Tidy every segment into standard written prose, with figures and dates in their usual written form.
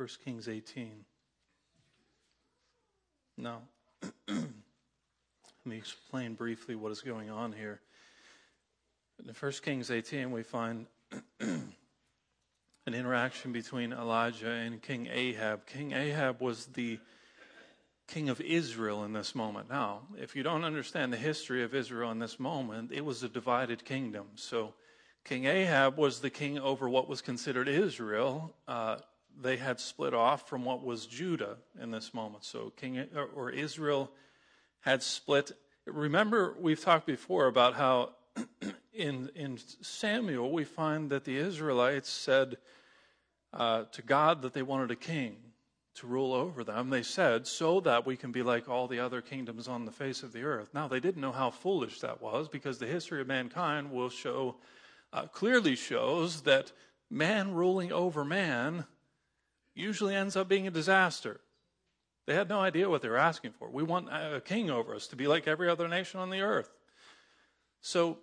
1 Kings 18. Now, let me explain briefly what is going on here. In 1 Kings 18, we find an interaction between Elijah and King Ahab. King Ahab was the king of Israel in this moment. Now, if you don't understand the history of Israel in this moment, it was a divided kingdom. So King Ahab was the king over what was considered Israel. They had split off from what was Judah in this moment. So Israel had split. Remember, we've talked before about how in Samuel we find that the Israelites said to God that they wanted a king to rule over them. They said, so that we can be like all the other kingdoms on the face of the earth. Now, they didn't know how foolish that was, because the history of mankind will show, clearly shows that man ruling over man usually ends up being a disaster. They had no idea what they were asking for. We want a king over us to be like every other nation on the earth. So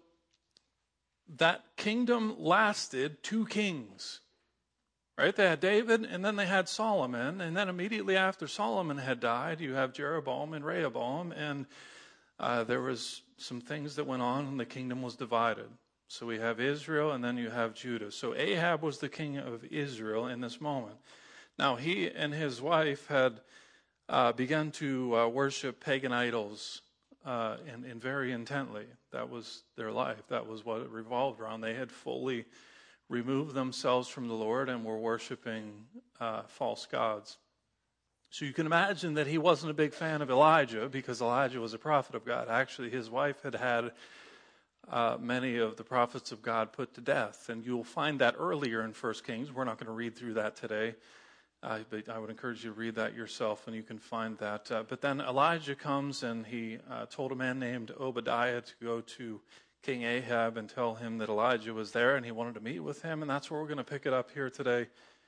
that kingdom lasted 2 kings. Right? They had David, and then they had Solomon, and then immediately after Solomon had died, you have Jeroboam and Rehoboam, and there was some things that went on, and the kingdom was divided. So we have Israel, and then you have Judah. So Ahab was the king of Israel in this moment. Now, he and his wife had begun to worship pagan idols, and very intently. That was their life. That was what it revolved around. They had fully removed themselves from the Lord and were worshiping false gods. So you can imagine that he wasn't a big fan of Elijah, because Elijah was a prophet of God. Actually, his wife had many of the prophets of God put to death. And you'll find that earlier in 1 Kings. We're not going to read through that today. But I would encourage you to read that yourself, and you can find that. But then Elijah comes, and he told a man named Obadiah to go to King Ahab and tell him that Elijah was there, and he wanted to meet with him. And that's where we're going to pick it up here today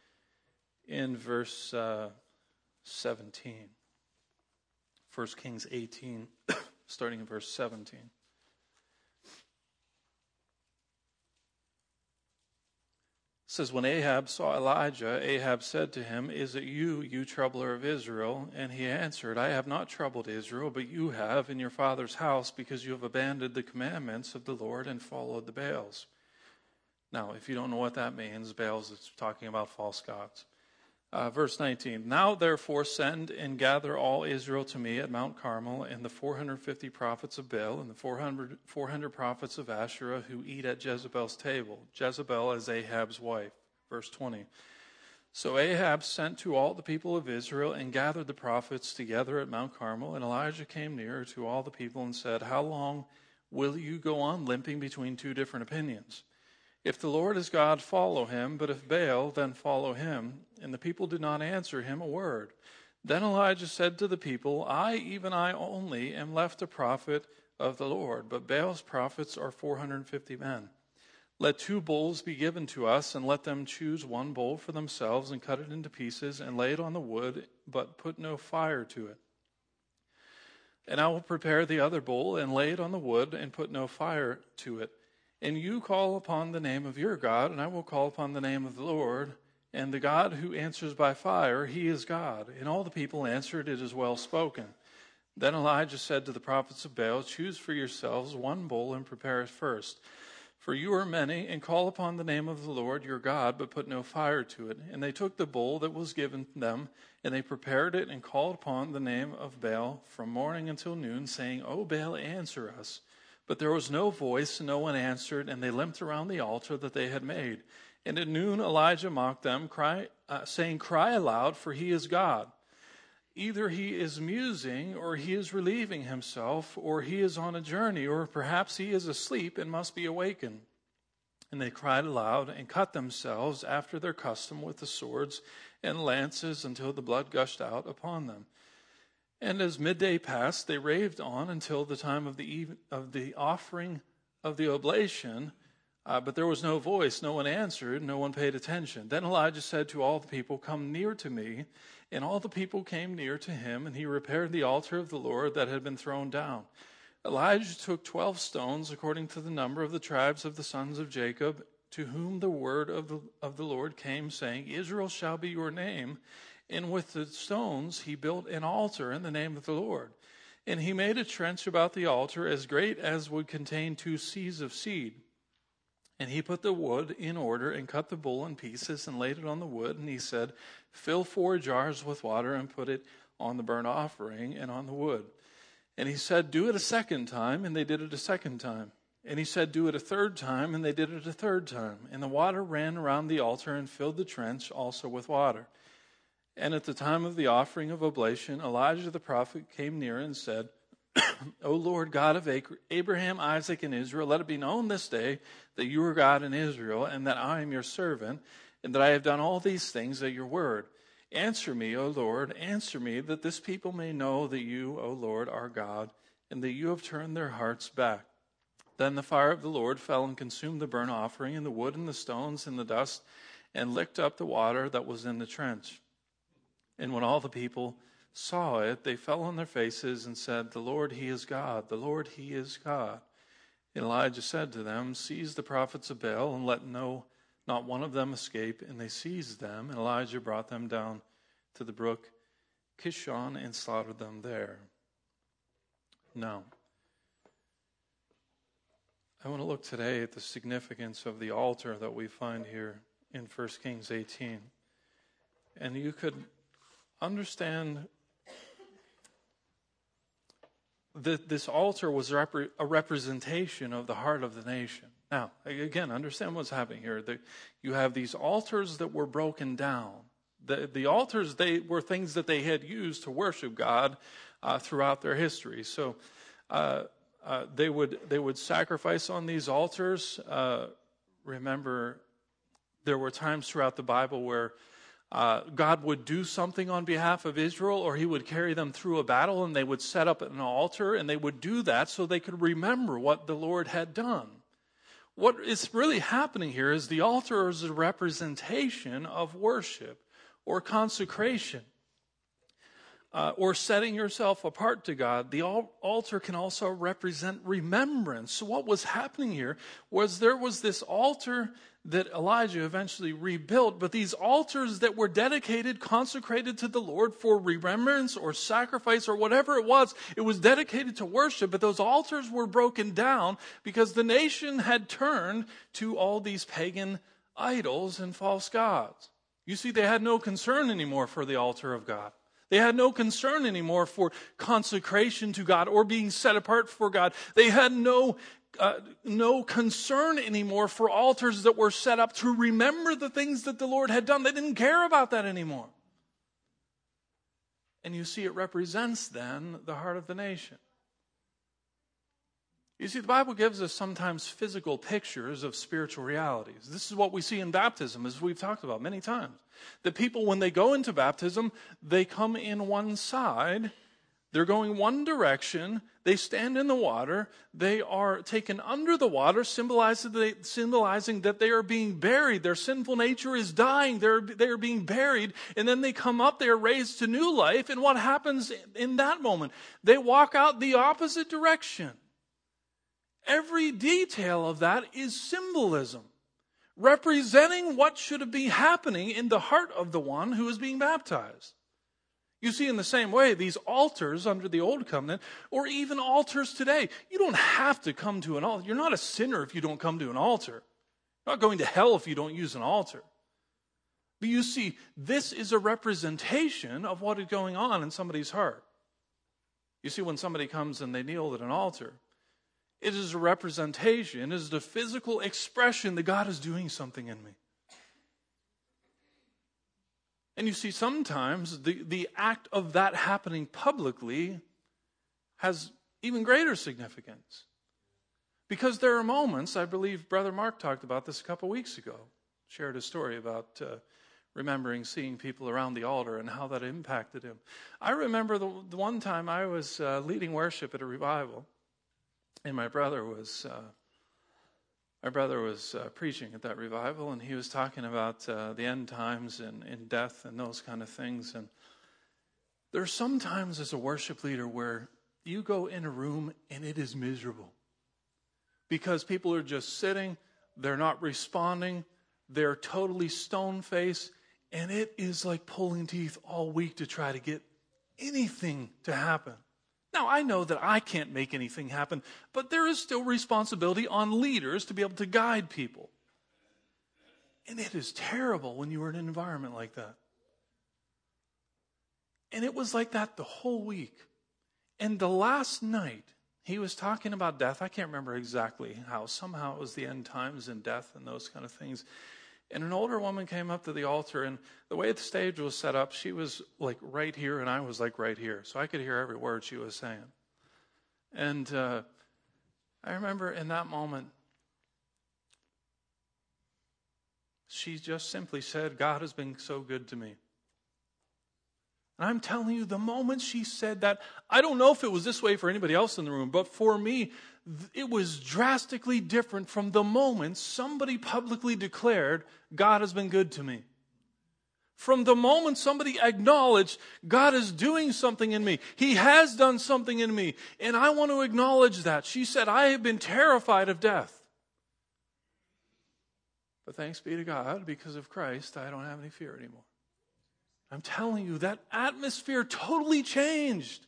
in verse 17. 1 Kings 18, starting in verse 17. It says, when Ahab saw Elijah, Ahab said to him, is it you, you troubler of Israel? And he answered, I have not troubled Israel, but you have in your father's house, because you have abandoned the commandments of the Lord and followed the Baals. Now, if you don't know what that means, Baals is talking about false gods. Verse 19, now therefore send and gather all Israel to me at Mount Carmel, and the 450 prophets of Baal and the 400 prophets of Asherah who eat at Jezebel's table. Jezebel is Ahab's wife. Verse 20, so Ahab sent to all the people of Israel and gathered the prophets together at Mount Carmel, and Elijah came near to all the people and said, how long will you go on limping between 2 different opinions? If the Lord is God, follow him, but if Baal, then follow him. And the people did not answer him a word. Then Elijah said to the people, I, even I only, am left a prophet of the Lord, but Baal's prophets are 450 men. Let 2 bulls be given to us, and let them choose 1 bull for themselves, and cut it into pieces, and lay it on the wood, but put no fire to it. And I will prepare the other bull, and lay it on the wood, and put no fire to it. And you call upon the name of your God, and I will call upon the name of the Lord. And the God who answers by fire, he is God. And all the people answered, it is well spoken. Then Elijah said to the prophets of Baal, choose for yourselves 1 bull and prepare it first. For you are many, and call upon the name of the Lord your God, but put no fire to it. And they took the bull that was given them, and they prepared it and called upon the name of Baal from morning until noon, saying, O Baal, answer us. But there was no voice, and no one answered, and they limped around the altar that they had made. And at noon Elijah mocked them, saying, cry aloud, for he is God. Either he is musing, or he is relieving himself, or he is on a journey, or perhaps he is asleep and must be awakened. And they cried aloud and cut themselves after their custom with the swords and lances until the blood gushed out upon them. And as midday passed, they raved on until the time of the offering of the oblation, but there was no voice, no one answered, no one paid attention. Then Elijah said to all the people, come near to me. And all the people came near to him, and he repaired the altar of the Lord that had been thrown down. Elijah took 12 stones, according to the number of the tribes of the sons of Jacob, to whom the word of the Lord came, saying, Israel shall be your name. And with the stones he built an altar in the name of the Lord. And he made a trench about the altar as great as would contain 2 seahs of seed. And he put the wood in order and cut the bull in pieces and laid it on the wood. And he said, fill 4 jars with water and put it on the burnt offering and on the wood. And he said, do it a second time. And they did it a second time. And he said, do it a third time. And they did it a third time. And the water ran around the altar and filled the trench also with water. And at the time of the offering of oblation, Elijah the prophet came near and said, O Lord God of Abraham, Isaac, and Israel, let it be known this day that you are God in Israel, and that I am your servant, and that I have done all these things at your word. Answer me, O Lord, answer me, that this people may know that you, O Lord, are God, and that you have turned their hearts back. Then the fire of the Lord fell and consumed the burnt offering, and the wood, and the stones, and the dust, and licked up the water that was in the trench. And when all the people saw it, they fell on their faces and said, the Lord, he is God. The Lord, he is God. And Elijah said to them, seize the prophets of Baal and let not one of them escape. And they seized them. And Elijah brought them down to the brook Kishon and slaughtered them there. Now, I want to look today at the significance of the altar that we find here in 1 Kings 18. And you could understand that this altar was a representation of the heart of the nation. Now, again, understand what's happening here. You have these altars that were broken down. The altars, they were things that they had used to worship God throughout their history. So they would sacrifice on these altars. Remember, there were times throughout the Bible where God would do something on behalf of Israel, or he would carry them through a battle, and they would set up an altar, and they would do that so they could remember what the Lord had done. What is really happening here is the altar is a representation of worship or consecration. Or setting yourself apart to God. The altar can also represent remembrance. So what was happening here was there was this altar that Elijah eventually rebuilt, but these altars that were dedicated, consecrated to the Lord for remembrance or sacrifice or whatever it was dedicated to worship, but those altars were broken down because the nation had turned to all these pagan idols and false gods. You see, they had no concern anymore for the altar of God. They had no concern anymore for consecration to God or being set apart for God. They had no concern anymore for altars that were set up to remember the things that the Lord had done. They didn't care about that anymore. And you see, it represents then the heart of the nation. You see, the Bible gives us sometimes physical pictures of spiritual realities. This is what we see in baptism, as we've talked about many times. The people, when they go into baptism, they come in one side. They're going one direction. They stand in the water. They are taken under the water, symbolizing that they are being buried. Their sinful nature is dying. They're being buried. And then they come up. They are raised to new life. And what happens in that moment? They walk out the opposite direction. Every detail of that is symbolism, representing what should be happening in the heart of the one who is being baptized. You see, in the same way, these altars under the Old Covenant, or even altars today, you don't have to come to an altar. You're not a sinner if you don't come to an altar. You're not going to hell if you don't use an altar. But you see, this is a representation of what is going on in somebody's heart. You see, when somebody comes and they kneel at an altar, it is a representation, it is the physical expression that God is doing something in me. And you see, sometimes the act of that happening publicly has even greater significance. Because there are moments, I believe Brother Mark talked about this a couple weeks ago, shared a story about remembering seeing people around the altar and how that impacted him. I remember the one time I was leading worship at a revival. And my brother was preaching at that revival, and he was talking about the end times and death and those kind of things. And there's sometimes as a worship leader where you go in a room and it is miserable because people are just sitting. They're not responding. They're totally stone-faced. And it is like pulling teeth all week to try to get anything to happen. Now, I know that I can't make anything happen, but there is still responsibility on leaders to be able to guide people. And it is terrible when you are in an environment like that. And it was like that the whole week. And the last night, he was talking about death. I can't remember exactly how. Somehow it was the end times and death and those kind of things. And an older woman came up to the altar, and the way the stage was set up, she was like right here, and I was like right here. So I could hear every word she was saying. And I remember in that moment, she just simply said, God has been so good to me. And I'm telling you, the moment she said that, I don't know if it was this way for anybody else in the room, but for me, it was drastically different from the moment somebody publicly declared, God has been good to me. From the moment somebody acknowledged, God is doing something in me. He has done something in me. And I want to acknowledge that. She said, I have been terrified of death. But thanks be to God, because of Christ, I don't have any fear anymore. I'm telling you, that atmosphere totally changed.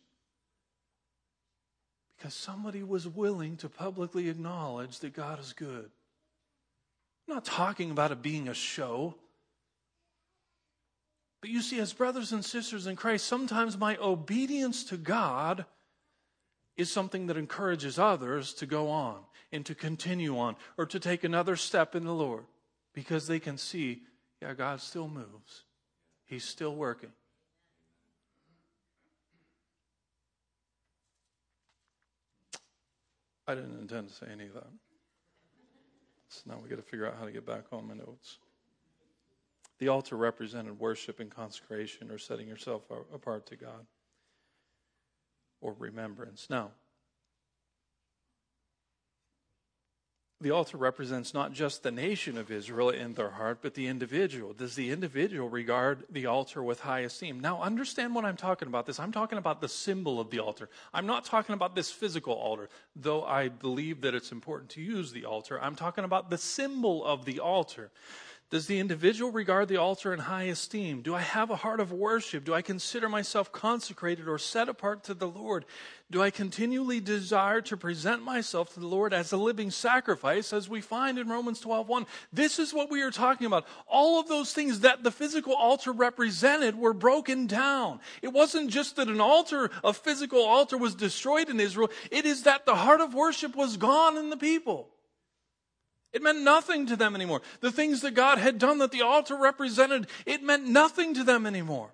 Because somebody was willing to publicly acknowledge that God is good. I'm not talking about it being a show. But you see, as brothers and sisters in Christ, sometimes my obedience to God is something that encourages others to go on and to continue on or to take another step in the Lord. Because they can see, yeah, God still moves. He's still working. I didn't intend to say any of that. So now we got to figure out how to get back on my notes. The altar represented worship and consecration, or setting yourself apart to God, or remembrance. Now, the altar represents not just the nation of Israel in their heart, but the individual. Does the individual regard the altar with high esteem? Now, understand what I'm talking about this. I'm talking about the symbol of the altar. I'm not talking about this physical altar, though I believe that it's important to use the altar. I'm talking about the symbol of the altar. Does the individual regard the altar in high esteem? Do I have a heart of worship? Do I consider myself consecrated or set apart to the Lord? Do I continually desire to present myself to the Lord as a living sacrifice, as we find in Romans 12:1? This is what we are talking about. All of those things that the physical altar represented were broken down. It wasn't just that a physical altar was destroyed in Israel. It is that the heart of worship was gone in the people. It meant nothing to them anymore. The things that God had done that the altar represented, it meant nothing to them anymore.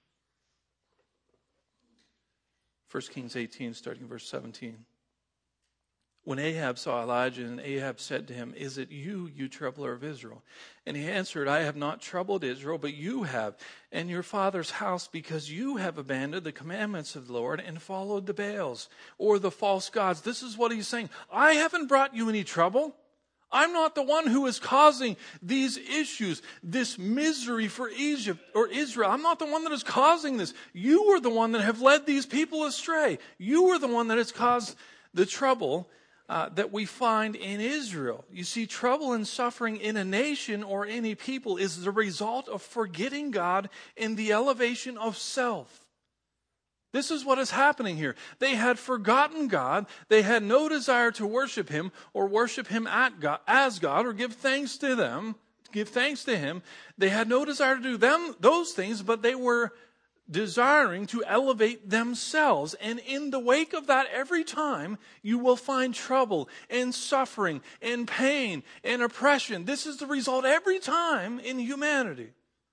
1 Kings 18, starting verse 17. When Ahab saw Elijah, and Ahab said to him, "Is it you, you troubler of Israel?" And he answered, "I have not troubled Israel, but you have, and your father's house, because you have abandoned the commandments of the Lord and followed the Baals, or the false gods." This is what he's saying. I haven't brought you any trouble. I'm not the one who is causing these issues, this misery for Egypt or Israel. I'm not the one that is causing this. You are the one that have led these people astray. You are the one that has caused the trouble that we find in Israel. You see, trouble and suffering in a nation or any people is the result of forgetting God in the elevation of self. This is what is happening here. They had forgotten God. They had no desire to worship Him or worship Him as God or give thanks to Him. They had no desire to do those things, but they were desiring to elevate themselves. And in the wake of that, every time you will find trouble and suffering and pain and oppression. This is the result every time in humanity,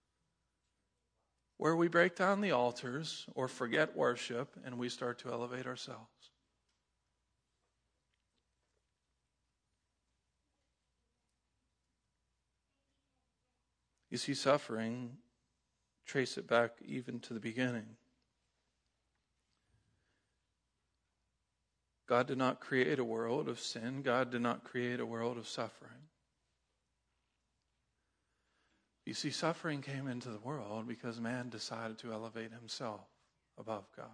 where we break down the altars or forget worship and we start to elevate ourselves. You see, suffering, trace it back even to the beginning. God did not create a world of sin. God did not create a world of suffering. You see, suffering came into the world because man decided to elevate himself above God.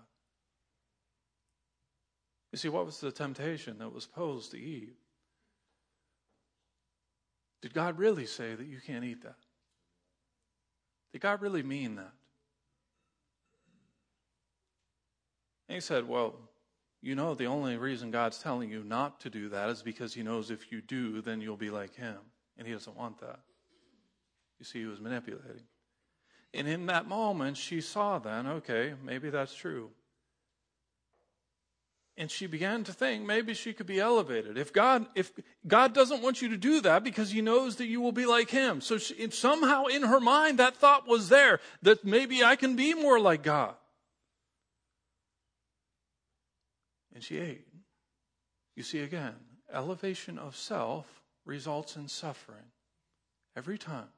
You see, what was the temptation that was posed to Eve? Did God really say that you can't eat that? Did God really mean that? And he said, well, you know the only reason God's telling you not to do that is because he knows if you do, then you'll be like him. And he doesn't want that. You see, he was manipulating. And in that moment, she saw then, okay, maybe that's true. And she began to think maybe she could be elevated. If God doesn't want you to do that because he knows that you will be like him. So somehow in her mind, that thought was there, that maybe I can be more like God. And she ate. You see, again, elevation of self results in suffering. Every time.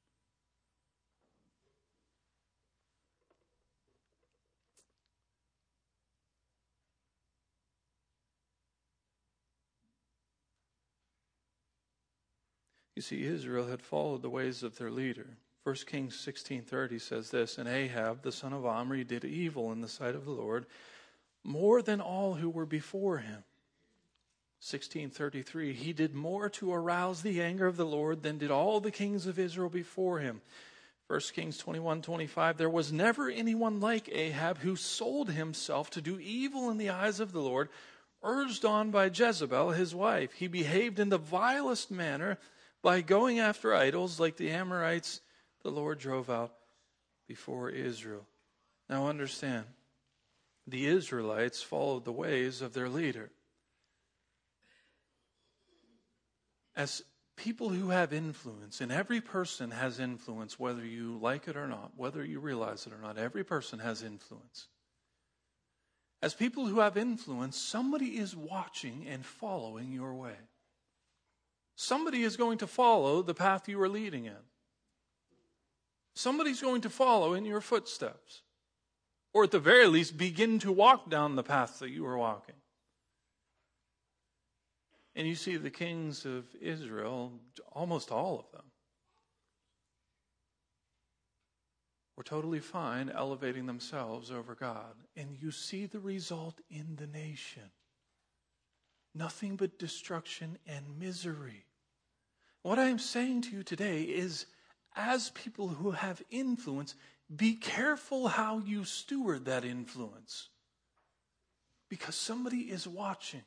You see, Israel had followed the ways of their leader. 1 Kings 16:30 says this, and Ahab, the son of Omri, did evil in the sight of the Lord, more than all who were before him. 16:33, he did more to arouse the anger of the Lord than did all the kings of Israel before him. 1 Kings 21:25, there was never anyone like Ahab who sold himself to do evil in the eyes of the Lord, urged on by Jezebel, his wife. He behaved in the vilest manner by going after idols like the Amorites the Lord drove out before Israel. Now understand, the Israelites followed the ways of their leader. As people who have influence, and every person has influence, whether you like it or not, whether you realize it or not, every person has influence. As people who have influence, somebody is watching and following your way. Somebody is going to follow the path you are leading in. Somebody's going to follow in your footsteps. Or at the very least, begin to walk down the path that you are walking. And you see the kings of Israel, almost all of them, were totally fine elevating themselves over God. And you see the result in the nation. Nothing but destruction and misery. What I am saying to you today is, as people who have influence, be careful how you steward that influence. Because somebody is watching.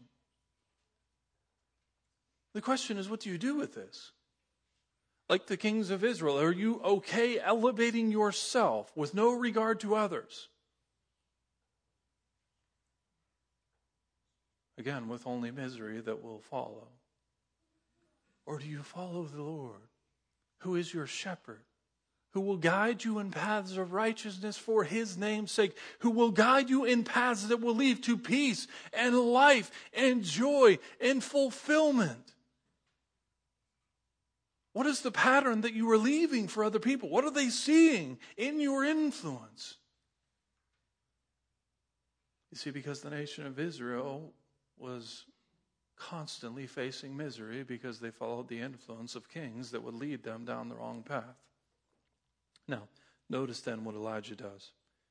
The question is, what do you do with this? Like the kings of Israel, are you okay elevating yourself with no regard to others? Again, with only misery that will follow. Or do you follow the Lord, who is your shepherd, who will guide you in paths of righteousness for his name's sake, who will guide you in paths that will lead to peace and life and joy and fulfillment? What is the pattern that you are leaving for other people? What are they seeing in your influence? You see, because the nation of Israel was constantly facing misery because they followed the influence of kings that would lead them down the wrong path. Now, notice then what Elijah does.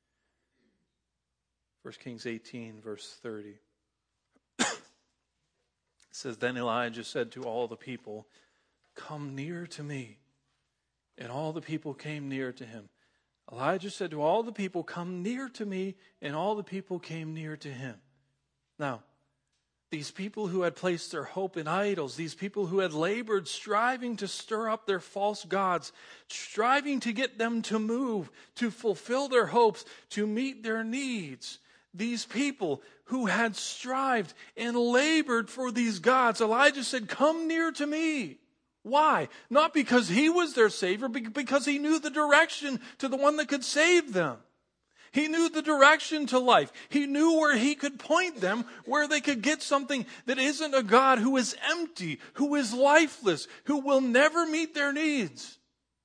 1 Kings 18, verse 30. It says, then Elijah said to all the people, come near to me. And all the people came near to him. Elijah said to all the people, come near to me. And all the people came near to him. Now, these people who had placed their hope in idols, these people who had labored striving to stir up their false gods, striving to get them to move, to fulfill their hopes, to meet their needs. These people who had strived and labored for these gods, Elijah said, come near to me. Why? Not because he was their Savior, but because he knew the direction to the one that could save them. He knew the direction to life. He knew where he could point them, where they could get something that isn't a God who is empty, who is lifeless, who will never meet their needs.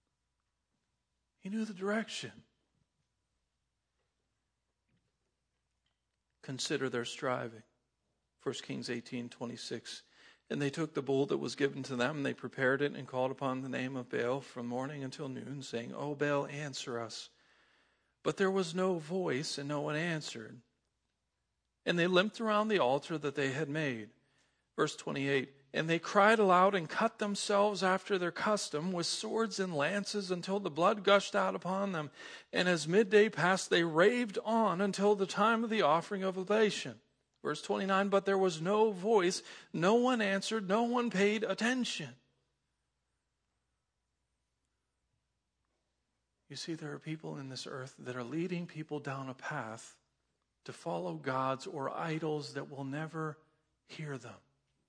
He knew the direction. Consider their striving. 1 Kings 18:26. And they took the bull that was given to them, and they prepared it and called upon the name of Baal from morning until noon, saying, O Baal, answer us. But there was no voice, and no one answered. And they limped around the altar that they had made. Verse 28, And they cried aloud and cut themselves after their custom with swords and lances until the blood gushed out upon them. And as midday passed, they raved on until the time of the offering of oblation. Verse 29, but there was no voice, no one answered, no one paid attention. You see, there are people in this earth that are leading people down a path to follow gods or idols that will never hear them.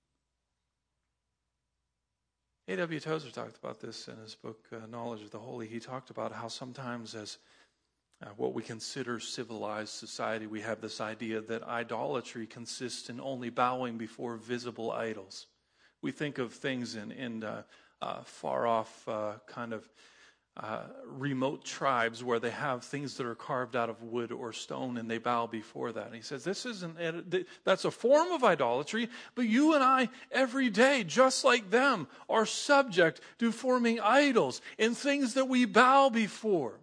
A.W. Tozer talked about this in his book, Knowledge of the Holy. He talked about how sometimes as what we consider civilized society, we have this idea that idolatry consists in only bowing before visible idols. We think of things in far off kind of remote tribes where they have things that are carved out of wood or stone and they bow before that. And he says that's a form of idolatry, but you and I every day, just like them, are subject to forming idols and things that we bow before.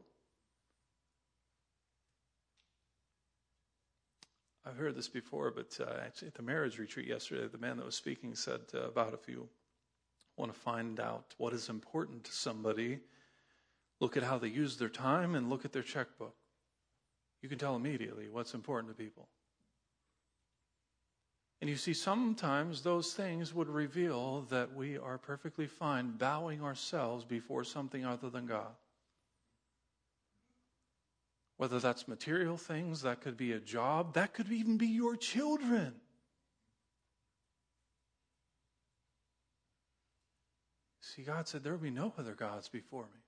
I've heard this before, but actually at the marriage retreat yesterday, the man that was speaking said about if you want to find out what is important to somebody, look at how they use their time and look at their checkbook. You can tell immediately what's important to people. And you see, sometimes those things would reveal that we are perfectly fine bowing ourselves before something other than God. Whether that's material things, that could be a job, that could even be your children. See, God said there will be no other gods before me.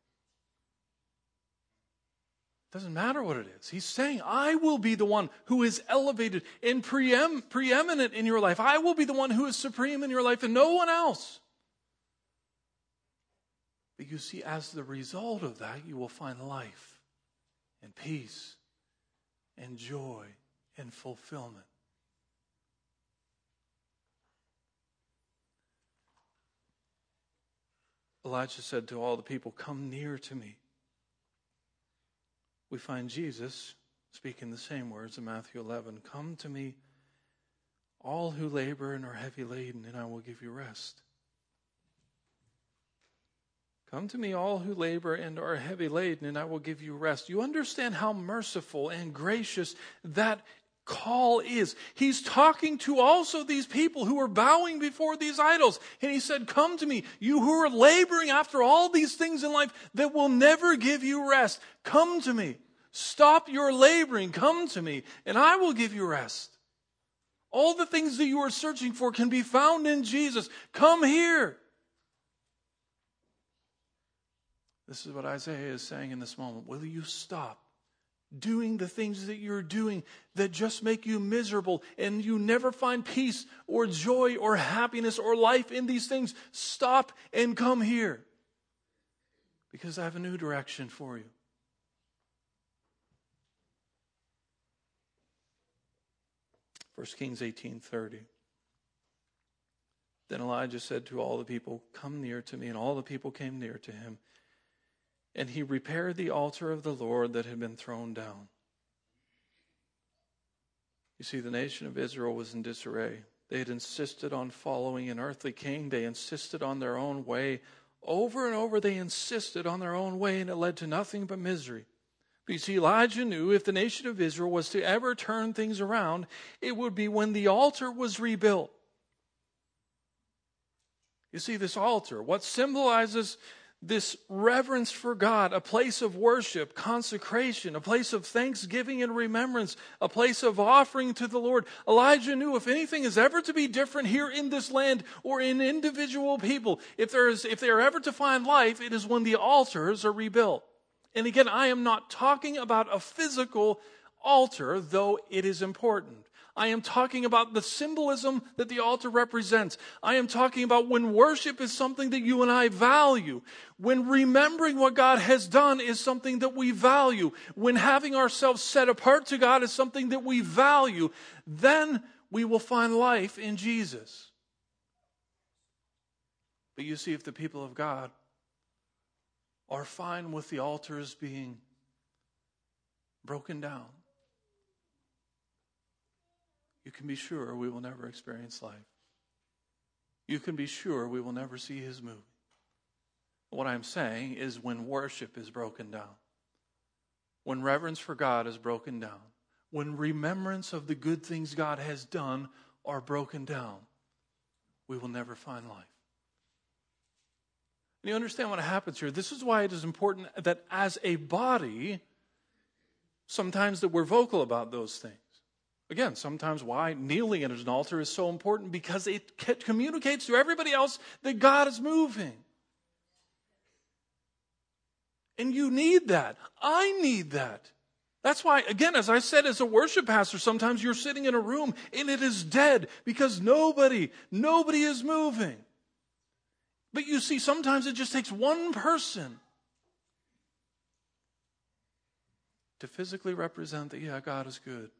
Doesn't matter what it is. He's saying, I will be the one who is elevated and preeminent in your life. I will be the one who is supreme in your life and no one else. But you see, as the result of that, you will find life and peace and joy and fulfillment. Elijah said to all the people, come near to me. We find Jesus speaking the same words in Matthew 11. Come to me, all who labor and are heavy laden, and I will give you rest. Come to me, all who labor and are heavy laden, and I will give you rest. You understand how merciful and gracious that call is. He's talking to also these people who are bowing before these idols. And he said, come to me, you who are laboring after all these things in life that will never give you rest. Come to me. Stop your laboring. Come to me, and I will give you rest. All the things that you are searching for can be found in Jesus. Come here. This is what Isaiah is saying in this moment. Will you stop doing the things that you're doing that just make you miserable and you never find peace or joy or happiness or life in these things? Stop and come here, because I have a new direction for you. 1 Kings 18:30. Then Elijah said to all the people, come near to me. And all the people came near to him. And he repaired the altar of the Lord that had been thrown down. You see, the nation of Israel was in disarray. They had insisted on following an earthly king. They insisted on their own way. Over and over they insisted on their own way, and it led to nothing but misery. But you see, Elijah knew if the nation of Israel was to ever turn things around, it would be when the altar was rebuilt. You see, this altar, what symbolizes this reverence for God, a place of worship, consecration, a place of thanksgiving and remembrance, a place of offering to the Lord. Elijah knew if anything is ever to be different here in this land or in individual people, if they are ever to find life, it is when the altars are rebuilt. And again, I am not talking about a physical altar, though it is important. I am talking about the symbolism that the altar represents. I am talking about when worship is something that you and I value. When remembering what God has done is something that we value. When having ourselves set apart to God is something that we value. Then we will find life in Jesus. But you see, if the people of God are fine with the altars being broken down, you can be sure we will never experience life. you can be sure we will never see his moving. What I'm saying is when worship is broken down, when reverence for God is broken down, when remembrance of the good things God has done are broken down, we will never find life. And you understand what happens here? This is why it is important that as a body, sometimes that we're vocal about those things. Again, sometimes why kneeling at an altar is so important, because it communicates to everybody else that God is moving. And you need that. I need that. That's why, again, as I said, as a worship pastor, sometimes you're sitting in a room and it is dead because nobody is moving. But you see, sometimes it just takes one person to physically represent that, yeah, God is good.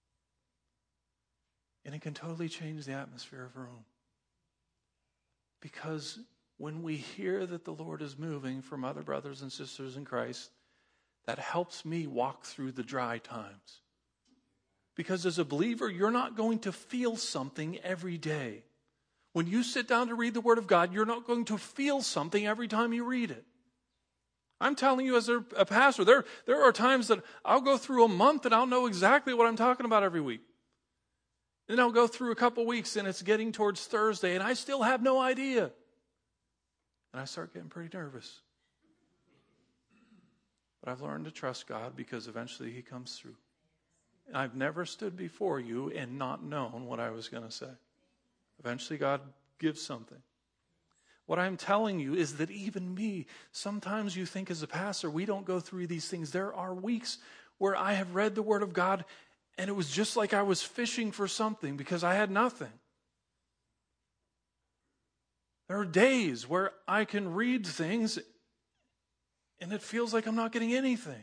And it can totally change the atmosphere of a room. Because when we hear that the Lord is moving from other brothers and sisters in Christ, that helps me walk through the dry times. Because as a believer, you're not going to feel something every day. When you sit down to read the Word of God, you're not going to feel something every time you read it. I'm telling you, as a pastor, there are times that I'll go through a month and I'll know exactly what I'm talking about every week. Then I'll go through a couple weeks and it's getting towards Thursday and I still have no idea. And I start getting pretty nervous. But I've learned to trust God because eventually he comes through. And I've never stood before you and not known what I was going to say. Eventually God gives something. What I'm telling you is that even me, sometimes you think as a pastor, we don't go through these things. There are weeks where I have read the Word of God and it was just like I was fishing for something because I had nothing. There are days where I can read things and it feels like I'm not getting anything.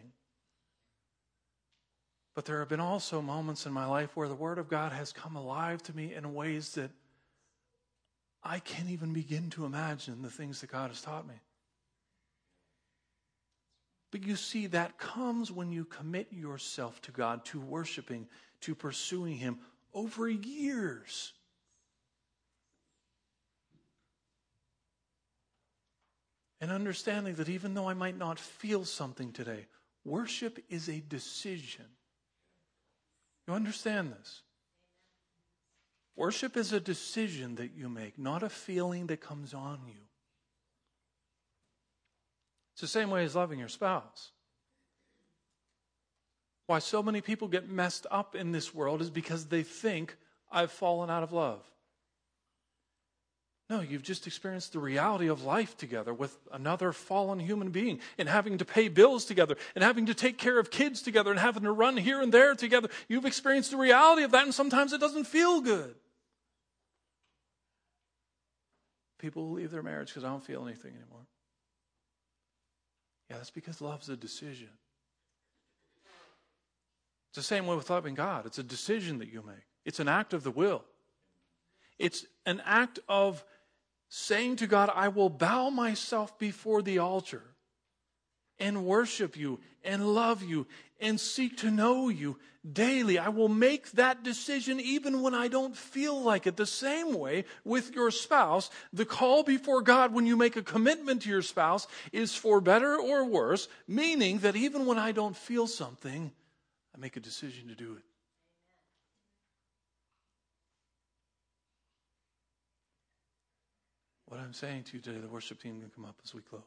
But there have been also moments in my life where the Word of God has come alive to me in ways that I can't even begin to imagine the things that God has taught me. But you see, that comes when you commit yourself to God, to worshiping, to pursuing Him over years. And understanding that even though I might not feel something today, worship is a decision. You understand this? Worship is a decision that you make, not a feeling that comes on you. It's the same way as loving your spouse. Why so many people get messed up in this world is because they think, I've fallen out of love. No, you've just experienced the reality of life together with another fallen human being and having to pay bills together and having to take care of kids together and having to run here and there together. You've experienced the reality of that, and sometimes it doesn't feel good. People will leave their marriage because I don't feel anything anymore. Yeah, that's because love's a decision. It's the same way with loving God. It's a decision that you make. It's an act of the will. It's an act of saying to God, I will bow myself before the altar and worship you and love you and seek to know you daily. I will make that decision even when I don't feel like it. The same way with your spouse, the call before God when you make a commitment to your spouse is for better or worse, meaning that even when I don't feel something, I make a decision to do it. What I'm saying to you today, the worship team can come up as we close.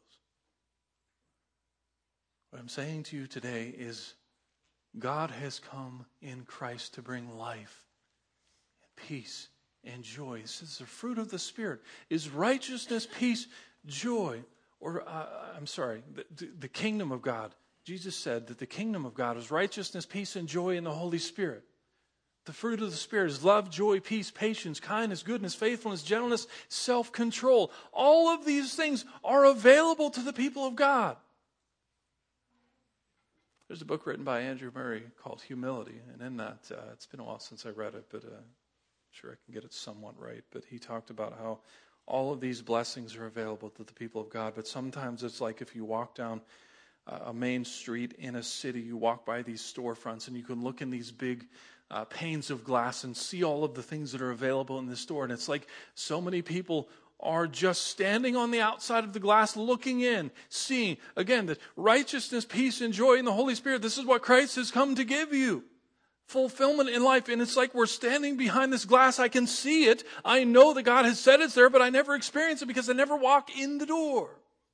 What I'm saying to you today is God has come in Christ to bring life and peace and joy. This is the fruit of the Spirit. Is righteousness, peace, joy, or the kingdom of God. Jesus said that the kingdom of God is righteousness, peace, and joy in the Holy Spirit. The fruit of the Spirit is love, joy, peace, patience, kindness, goodness, faithfulness, gentleness, self-control. All of these things are available to the people of God. There's a book written by Andrew Murray called Humility. And in that, it's been a while since I read it, but I'm sure I can get it somewhat right. But he talked about how all of these blessings are available to the people of God. But sometimes it's like if you walk down a main street in a city, you walk by these storefronts and you can look in these big panes of glass and see all of the things that are available in this store. And it's like so many people are just standing on the outside of the glass, looking in, seeing, again, that righteousness, peace, and joy in the Holy Spirit, this is what Christ has come to give you. Fulfillment in life. And it's like we're standing behind this glass. I can see it. I know that God has said it's there, but I never experience it because I never walk in the door.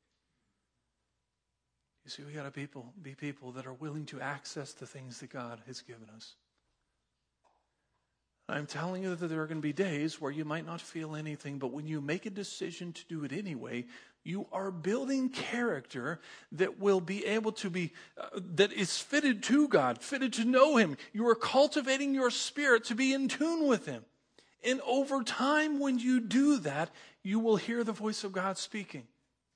You see, we got to be people that are willing to access the things that God has given us. I'm telling you that there are going to be days where you might not feel anything, but when you make a decision to do it anyway, you are building character that will be able to be, that is fitted to God, fitted to know Him. You are cultivating your spirit to be in tune with Him. And over time, when you do that, you will hear the voice of God speaking.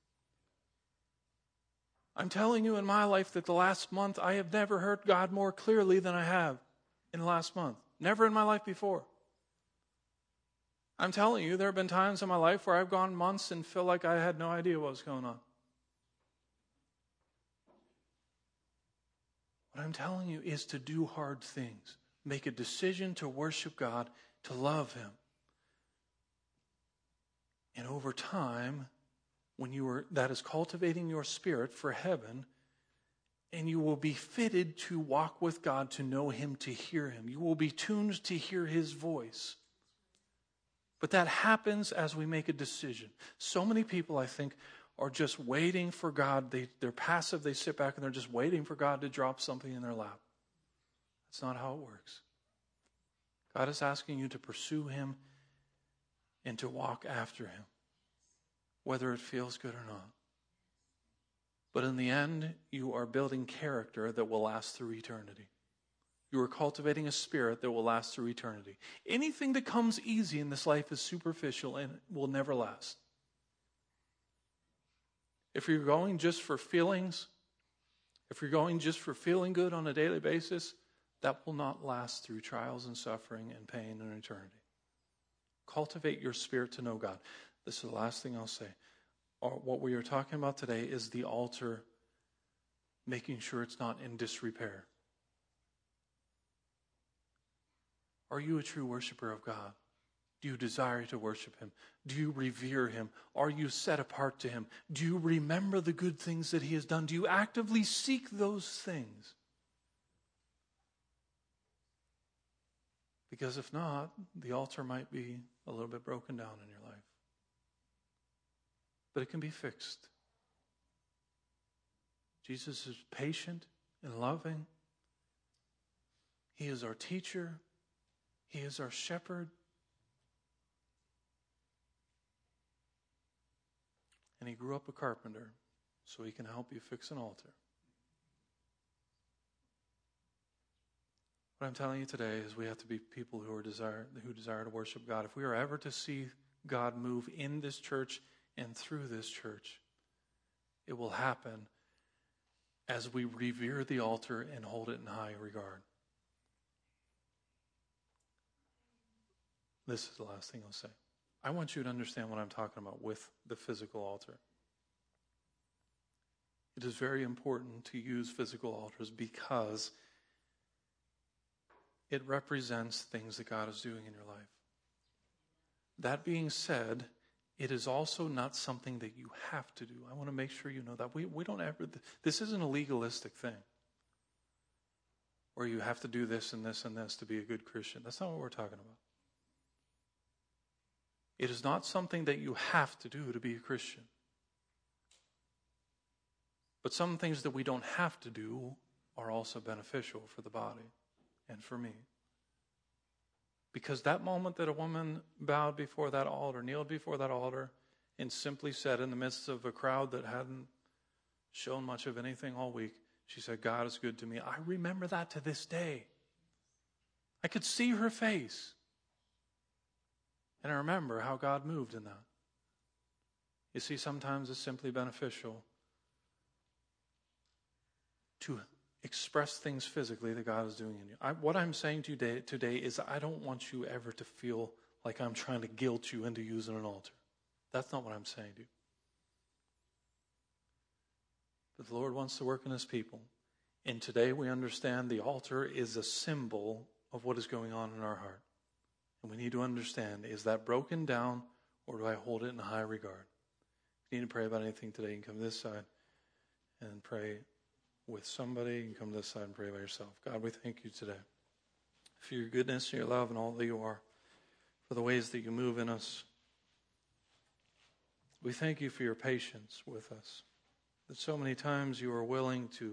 I'm telling you in my life that the last month, I have never heard God more clearly than I have in the last month. Never in my life before. I'm telling you, there have been times in my life where I've gone months and feel like I had no idea what was going on. What I'm telling you is to do hard things. Make a decision to worship God, to love Him. And over time, when that is cultivating your spirit for heaven, and you will be fitted to walk with God, to know Him, to hear Him. You will be tuned to hear His voice. But that happens as we make a decision. So many people, I think, are just waiting for God. They're passive. They sit back and they're just waiting for God to drop something in their lap. That's not how it works. God is asking you to pursue Him and to walk after Him, whether it feels good or not. But in the end, you are building character that will last through eternity. You are cultivating a spirit that will last through eternity. Anything that comes easy in this life is superficial and will never last. If you're going just for feelings, if you're going just for feeling good on a daily basis, that will not last through trials and suffering and pain and eternity. Cultivate your spirit to know God. This is the last thing I'll say. What we are talking about today is the altar, making sure it's not in disrepair. Are you a true worshiper of God? Do you desire to worship Him? Do you revere Him? Are you set apart to Him? Do you remember the good things that He has done? Do you actively seek those things? Because if not, the altar might be a little bit broken down in your life. But it can be fixed. Jesus is patient and loving. He is our teacher. He is our shepherd. And He grew up a carpenter so He can help you fix an altar. What I'm telling you today is we have to be people who desire to worship God. If we are ever to see God move in this church and through this church, it will happen as we revere the altar and hold it in high regard. This is the last thing I'll say. I want you to understand what I'm talking about with the physical altar. It is very important to use physical altars because it represents things that God is doing in your life. That being said, it is also not something that you have to do. I want to make sure you know that. We don't ever, this isn't a legalistic thing where you have to do this and this and this to be a good Christian. That's not what we're talking about. It is not something that you have to do to be a Christian. But some things that we don't have to do are also beneficial for the body and for me. Because that moment that a woman bowed before that altar, kneeled before that altar, and simply said in the midst of a crowd that hadn't shown much of anything all week, she said, God is good to me. I remember that to this day. I could see her face. And I remember how God moved in that. You see, sometimes it's simply beneficial to express things physically that God is doing in you. What I'm saying to you today is I don't want you ever to feel like I'm trying to guilt you into using an altar. That's not what I'm saying to you. But the Lord wants to work in His people. And today we understand the altar is a symbol of what is going on in our heart. And we need to understand, is that broken down or do I hold it in high regard? If you need to pray about anything today, you can come to this side and pray with somebody. You can come to this side and pray by yourself. God, we thank you today for your goodness and your love and all that you are, for the ways that you move in us. We thank you for your patience with us, that so many times you are willing to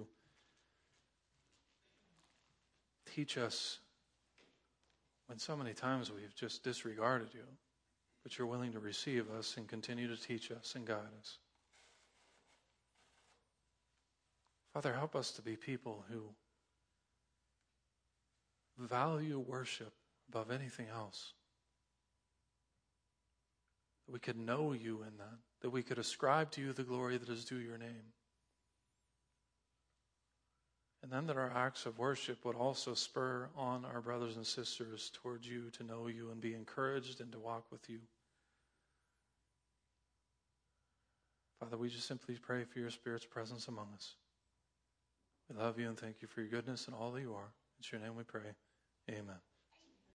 teach us when so many times we've just disregarded you, but you're willing to receive us and continue to teach us and guide us. Father, help us to be people who value worship above anything else. That we could know you in that we could ascribe to you the glory that is due your name. And then that our acts of worship would also spur on our brothers and sisters towards you, to know you and be encouraged and to walk with you. Father, we just simply pray for your Spirit's presence among us. We love you and thank you for your goodness and all that you are. In your name we pray. Amen.